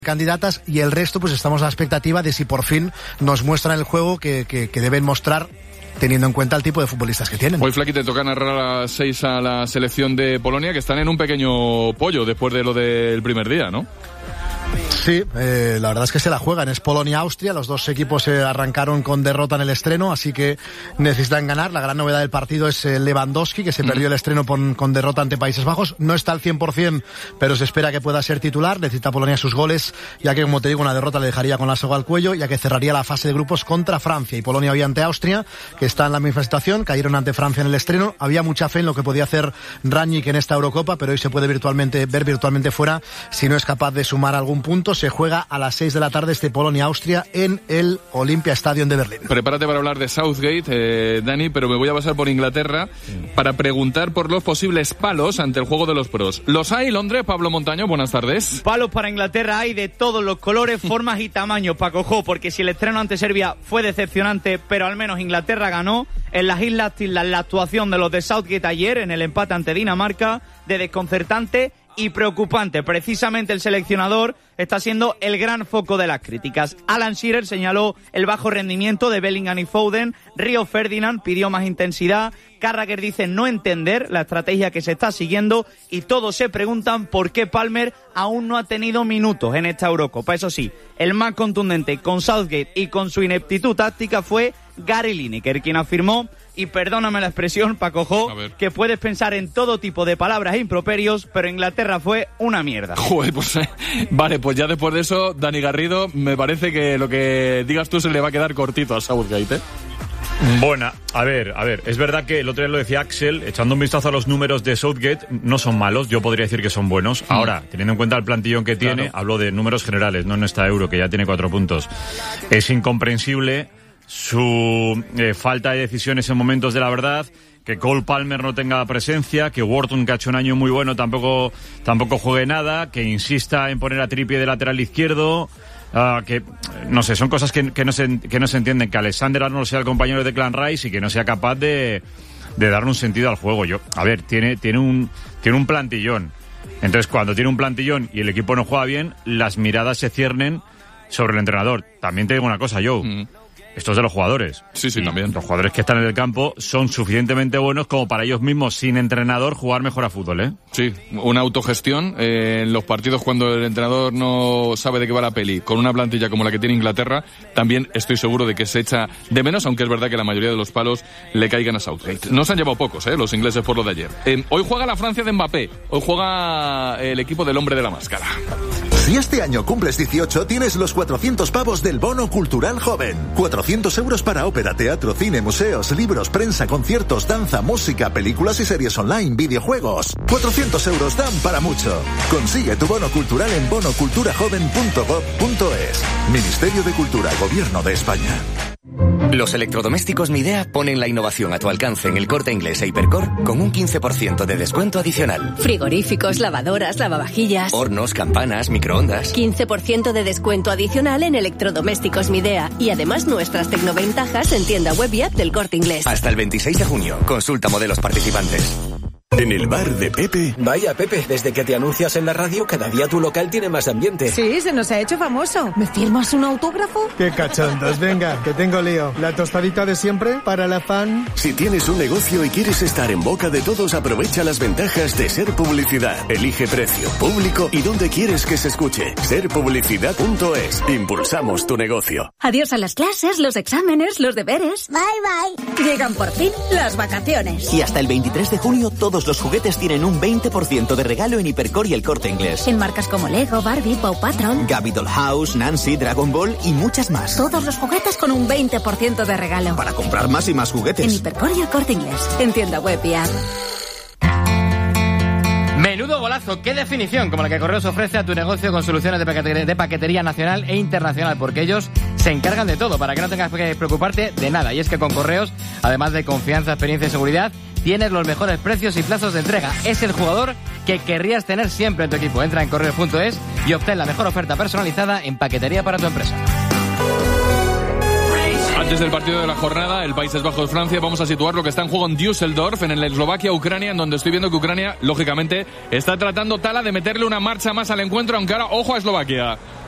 candidatas, y el resto pues estamos a la expectativa de si por fin nos muestran el juego que deben mostrar, teniendo en cuenta el tipo de futbolistas que tienen. Hoy, Flaky, te toca narrar a las 6 a la selección de Polonia, que están en un pequeño pollo después de lo del primer día, ¿no? Sí, la verdad es que se la juegan. Es Polonia-Austria. Los dos equipos arrancaron con derrota en el estreno, así que necesitan ganar. La gran novedad del partido es Lewandowski, que se perdió el estreno con derrota ante Países Bajos. No está al 100%, pero se espera que pueda ser titular. Necesita Polonia sus goles, ya que, como te digo, una derrota le dejaría con la soga al cuello, ya que cerraría la fase de grupos contra Francia. Y Polonia hoy ante Austria, que está en la misma situación. Cayeron ante Francia en el estreno. Había mucha fe en lo que podía hacer Rangnick en esta Eurocopa, pero hoy se puede ver virtualmente fuera si no es capaz de sumar algún punto. Se juega a las 6 de la tarde este Polonia-Austria en el Olympia Stadium de Berlín. Prepárate para hablar de Southgate, Dani, pero me voy a pasar por Inglaterra para preguntar por los posibles palos ante el juego de los pros. ¿Los hay, Londres? Pablo Montaño, buenas tardes. Palos para Inglaterra hay de todos los colores, formas y tamaños, Paco Jo, porque si el estreno ante Serbia fue decepcionante, pero al menos Inglaterra ganó, en las Islas Tislas la actuación de los de Southgate ayer en el empate ante Dinamarca, de desconcertante y preocupante. Precisamente el seleccionador está siendo el gran foco de las críticas. Alan Shearer señaló el bajo rendimiento de Bellingham y Foden. Rio Ferdinand pidió más intensidad. Carragher dice no entender la estrategia que se está siguiendo, y todos se preguntan por qué Palmer aún no ha tenido minutos en esta Eurocopa. Eso sí, el más contundente con Southgate y con su ineptitud táctica fue Gary Lineker, quien afirmó, y perdóname la expresión, Paco Jo, que puedes pensar en todo tipo de palabras e improperios, pero Inglaterra fue una mierda. Joder, pues vale, pues ya después de eso, Dani Garrido, me parece que lo que digas tú se le va a quedar cortito a Southgate, ¿eh? Bueno, a ver, es verdad que el otro día lo decía Axel, echando un vistazo a los números de Southgate, no son malos, yo podría decir que son buenos. Ahora, teniendo en cuenta el plantillón que tiene, claro, hablo de números generales, no en esta Euro, que ya tiene 4 puntos. Es incomprensible su falta de decisiones en momentos de la verdad, que Cole Palmer no tenga presencia, que Wharton, que ha hecho un año muy bueno, tampoco juegue nada, que insista en poner a Trippier de lateral izquierdo. Que no sé, son cosas que no se entienden, que Alexander Arnold sea el compañero de Declan Rice y que no sea capaz de darle un sentido al juego. Tiene un plantillón. Entonces, cuando tiene un plantillón y el equipo no juega bien, las miradas se ciernen sobre el entrenador. También te digo una cosa, Joe. Esto es de los jugadores. Sí, también. Los jugadores que están en el campo son suficientemente buenos como para ellos mismos, sin entrenador, jugar mejor a fútbol, ¿eh? Sí, una autogestión en los partidos cuando el entrenador no sabe de qué va la peli. Con una plantilla como la que tiene Inglaterra, también estoy seguro de que se echa de menos, aunque es verdad que la mayoría de los palos le caigan a Southgate. No se han llevado pocos, los ingleses, por lo de ayer. Hoy juega la Francia de Mbappé. Hoy juega el equipo del hombre de la máscara. Si este año cumples 18, tienes los 400 pavos del Bono Cultural Joven. 400 euros para ópera, teatro, cine, museos, libros, prensa, conciertos, danza, música, películas y series online, videojuegos. 400 euros dan para mucho. Consigue tu bono cultural en bonoculturajoven.gov.es. Ministerio de Cultura, Gobierno de España. Los electrodomésticos Midea ponen la innovación a tu alcance en el Corte Inglés e Hipercor con un 15% de descuento adicional. Frigoríficos, lavadoras, lavavajillas, hornos, campanas, microondas. 15% de descuento adicional en electrodomésticos Midea. Y además nuestras tecnoventajas en tienda web y app del Corte Inglés. Hasta el 26 de junio. Consulta modelos participantes. En el bar de Pepe. Vaya, Pepe, desde que te anuncias en la radio, cada día tu local tiene más ambiente. Sí, se nos ha hecho famoso. ¿Me firmas un autógrafo? Qué cachondos, venga, que tengo lío. La tostadita de siempre para la fan. Si tienes un negocio y quieres estar en boca de todos, aprovecha las ventajas de Ser Publicidad. Elige precio, público y dónde quieres que se escuche. Serpublicidad.es. Impulsamos tu negocio. Adiós a las clases, los exámenes, los deberes. Bye, bye. Llegan por fin las vacaciones. Y hasta el 23 de junio todos los juguetes tienen un 20% de regalo en Hipercor y el Corte Inglés. En marcas como Lego, Barbie, Paw Patrol, Gabby Dollhouse, Nancy, Dragon Ball y muchas más. Todos los juguetes con un 20% de regalo. Para comprar más y más juguetes. En Hipercor y el Corte Inglés. En tienda web y app. Menudo golazo, qué definición, como la que Correos ofrece a tu negocio con soluciones de paquetería nacional e internacional, porque ellos se encargan de todo para que no tengas que preocuparte de nada. Y es que con Correos, además de confianza, experiencia y seguridad, tienes los mejores precios y plazos de entrega. Es el jugador que querrías tener siempre en tu equipo. Entra en correos.es y obtén la mejor oferta personalizada en paquetería para tu empresa. Antes del partido de la jornada, el Países Bajos-Francia, vamos a situar lo que está en juego en Düsseldorf, en el Eslovaquia-Ucrania, en donde estoy viendo que Ucrania, lógicamente, está tratando Tala de meterle una marcha más al encuentro, aunque ahora, ojo a Eslovaquia.